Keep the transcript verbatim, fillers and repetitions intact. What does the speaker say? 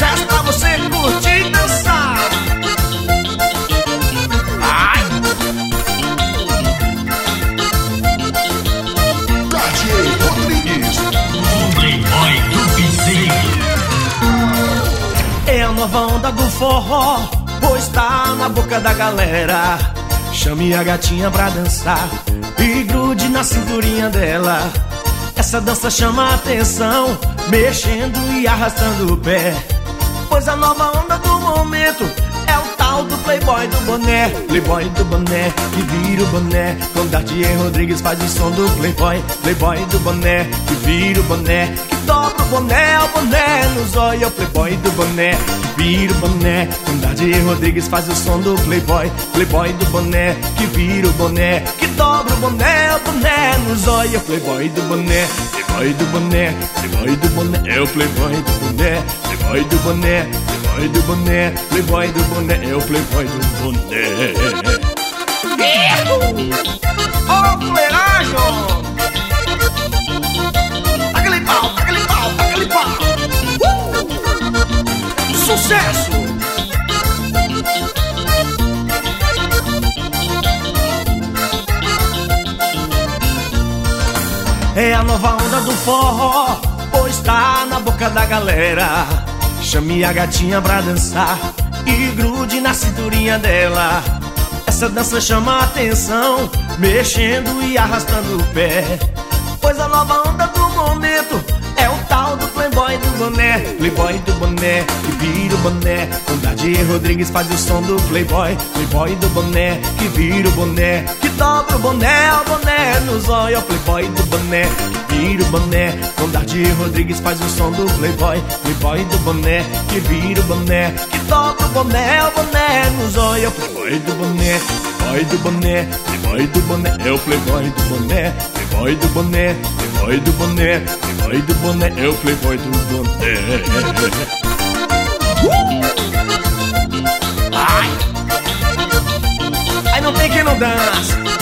sucesso pra você curtir e dançar. Ai! Cartier Rodrigues, O Playboy do Piseiro. É a nova onda do forró, pois tá na boca da galera. Chame a gatinha pra dançar e grude na cinturinha dela. Essa dança chama a atenção, mexendo e arrastando o pé. Pois a nova onda do momento é o tal do Playboy do boné. Playboy do boné, que vira o boné. Quando Cartier Rodrigues faz o som do Playboy. Playboy do boné, que vira o boné. Que dobra o boné, o boné no zóio. Playboy do boné, que vira o boné. Quando Cartier Rodrigues faz o som do Playboy. Playboy do boné, que vira o boné. Que dobra o boné, o boné no zóio. Playboy do boné, Playboy do boné. Playboy do boné, é o Playboy do boné. Playboy do boné, Playboy do boné. Playboy do boné, é o Playboy do boné. Ô, fuleiragem! Aquele pau, aquele pau, aquele pau! Uh! Sucesso! É a nova onda do forró, pois tá na boca da galera. Chame a gatinha pra dançar e grude na cinturinha dela. Essa dança chama a atenção, mexendo e arrastando o pé. Pois a nova onda do momento é o tal do Playboy do boné. Playboy do boné, que vira o boné. Quando Cartier Rodrigues faz o som do Playboy. Playboy do boné, que vira o boné. Que dobra o boné, o boné no zóio. Playboy do boné, que vira o boné. Quando Cartier Rodrigues faz o som do Playboy. Playboy do boné, que vira o boné. Que dobra o boné, o boné no zóio. Playboy do boné, Playboy do boné. Playboy do boné, é o Playboy do boné. Playboy do boné, Playboy do boné. Playboy do boné, é o Playboy do boné. Uh! Ai! Aí não tem quem não dança.